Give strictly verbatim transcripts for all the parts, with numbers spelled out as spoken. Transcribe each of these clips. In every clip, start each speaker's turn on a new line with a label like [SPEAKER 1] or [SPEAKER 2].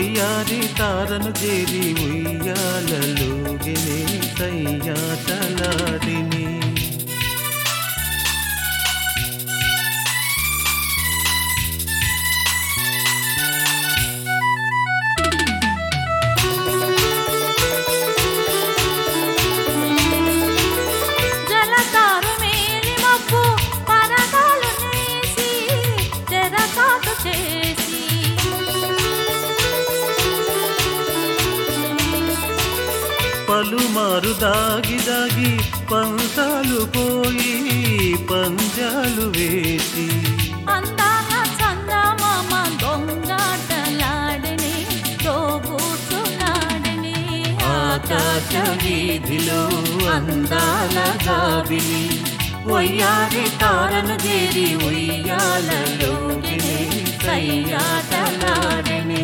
[SPEAKER 1] వయ్యారి తారను చేరి ఉయ్యాలలోగినే సయ్యాటలాడిని. పలుమారు దాగి దాగి పంతాలు పోయి పంజాలు వేసి
[SPEAKER 2] అందాల చందమామ దొంగాటలాడని తోబూచులాడని
[SPEAKER 1] ఆకాశ వీధిలో అందాల జాబిలి వయ్యారి తారను చేరి ఉయ్యాలలోగినే సయ్యాటలాడని.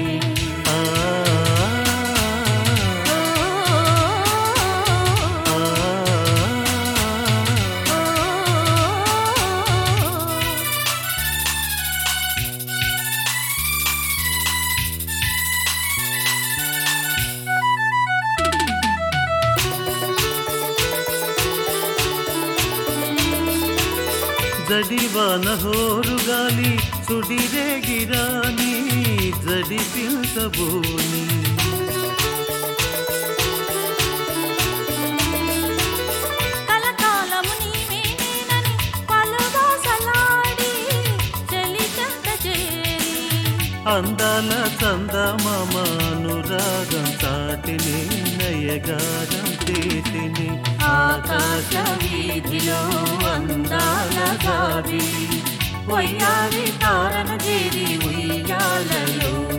[SPEAKER 1] జడివాన హోరుగాలి సుడిరేగిరాని జడి పిల్చబోని
[SPEAKER 2] కలకాలము నీవేనని పలుబాసలాడి చెలి చెంత చేరి
[SPEAKER 1] అందాల చందమామ అనురాగం చాటిని నయగారం చేతిని.
[SPEAKER 2] ఆకాశ వీధిలో అందాల జాబిలి
[SPEAKER 1] వయ్యారి తారను చేరి ఉయ్యాలలో